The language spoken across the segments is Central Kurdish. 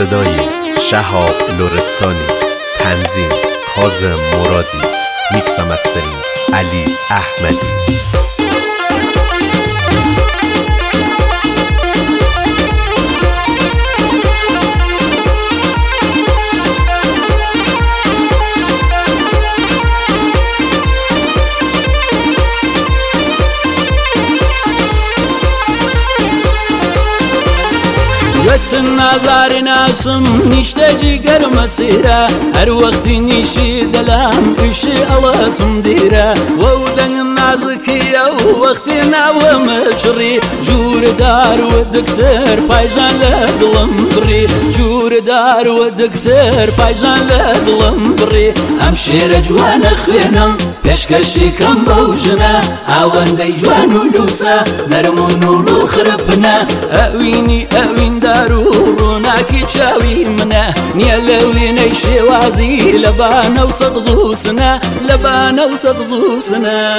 صدای شهاب لرستانی، تنظیم کاظم مرادی، میکس و مسترینگ علی احمدی. وقت نظر ناسم نشته جگر مسیره هر وقت نیشی دلم ایشی آوازم دیره ودن نازکی او وقت نوام چری جور دار و دکتر پایجان لدلم بری جور دار و دکتر پایجان لدلم بری همشیر جوان خوینم پیشکشی کم بوجنه آوندی جوان لوسا نرمون لو خربنا اوینی اوین داروناکی چاوی منه نیلوینی شوازی لبانه و سقزوسنه لبانه و سقزوسنه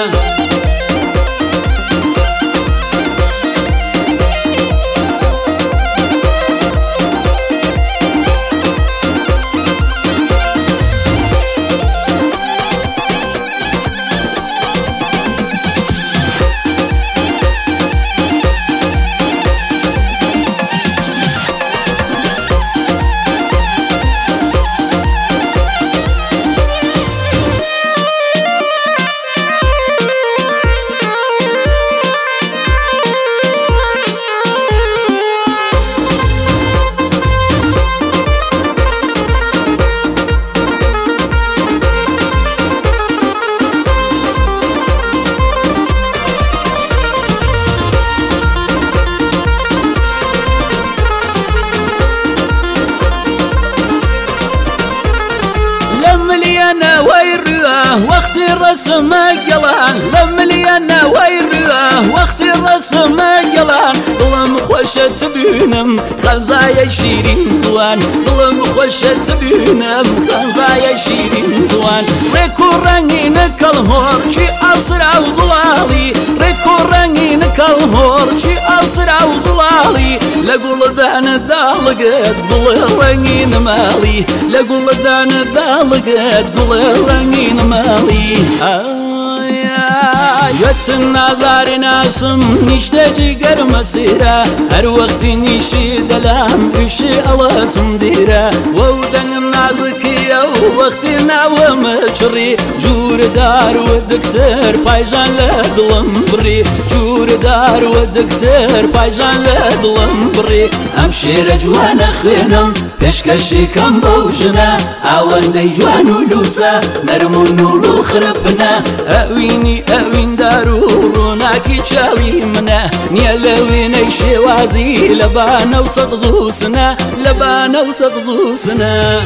لمليانا ويراه وقت الرسم قلان لمليانا ويراه وقت الرسم قلان ظلم خوشت بينم خزايا شيرين زوان ظلم خوشت بينم خزايا شيرين زوان ريكو رنگينك الهور شي أبصر أو ظلالي ريكو رنگينك الهور شي أبصر أو ظلالي لقول دان دالقت ظل رنگين مالي لقول دان دالقت ظل رنگين مالي يت النظر ناسم نشته جگر مسیره هر وقت نیشی دلم ایشی آوازم دیره ودن نازکی او وقت نوام چری جور دار و دکتر پایجان لدلم بری جور دار و دکتر پایجان لدلم بری همشیر جوان خوینم پیشکشی کم بوجنه آوندی جوان لوسا نرمون لو خربنا اوینی اوین داروناکی چاوی منه نیلوینی شوازی لبانه و سقزوسنه لبانه و سقزوسنه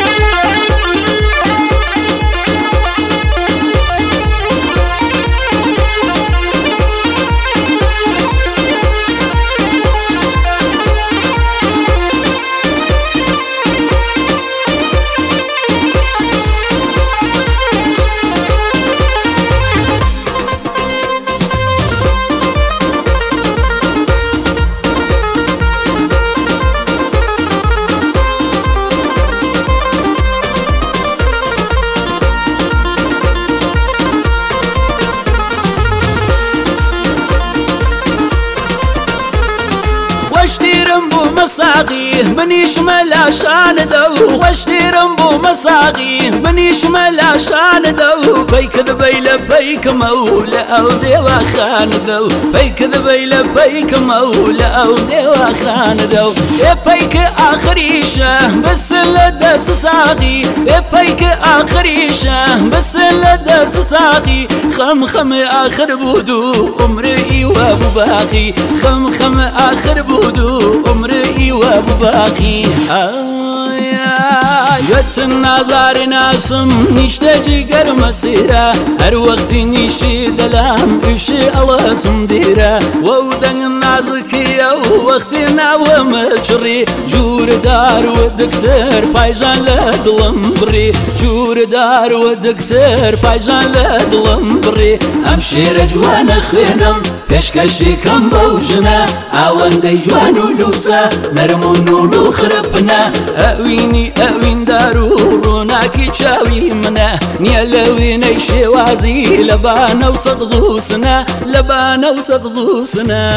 واشتيرم بو مساقي منيش ملا شان دو واشتيرم بو مساقي منيش ملا شان دو فيك ذبيله فيك مولا او ديوا خان دو فيك ذبيله فيك مولا او ديوا خان دو فيك اخريشه بس لدس ساقي فيك اخريشه بس لدس ساقي خم اخر بودو عمري وابو باقي خم اخر بودو عمري وابو باقي يتنا زار ناسم نشتاجي قرم سيرة هر وقت نشي دلام إشي الله سمديرة وودن نازكية وقتنا ومجري جور دار ودكتور بايجان لدلم بري جور دار ودكتور بايجان لدلم بري أمشي رجوان خينم پشکشی کم بوجنا ئاوەندەی جوان و لوسە نەرمون و لو خرپنا ئەوینی ئەوین دار و ڕووناکی چاوی منە نییە لەوینەی شێوازی لەبانە و سەغزوسنە لەبانە و سەغزوسنە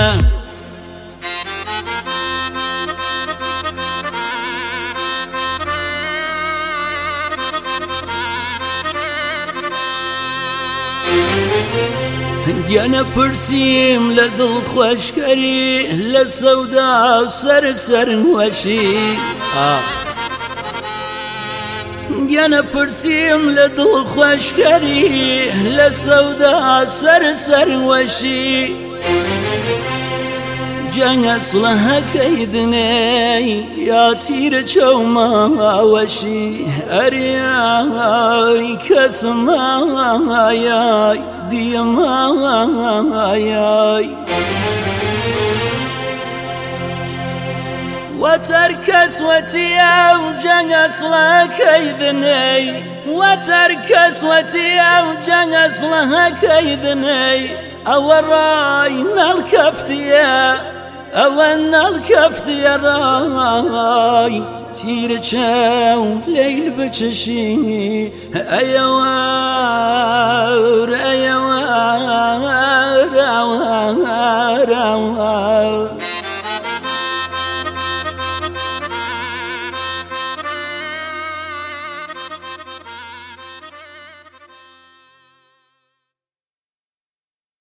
گیانە پرسیم لە دڵ خۆشکەری لە سەودا سەر وەشی گیانە پرسیم لە دڵ خۆشکەری لە سەودا سەر وەشی جەنگ ئەسڵەهەکەی دنەی یا تیرە چەوماوەشی ئەریای کەسمایای دیەمایای وتركسوتي أو جنس لك إذني وتركسوتي أو جنس لك إذني أو راينا الكفتيا أو أن الكفتيا راي تيرتشاو ليل بتشي أيوار أيوار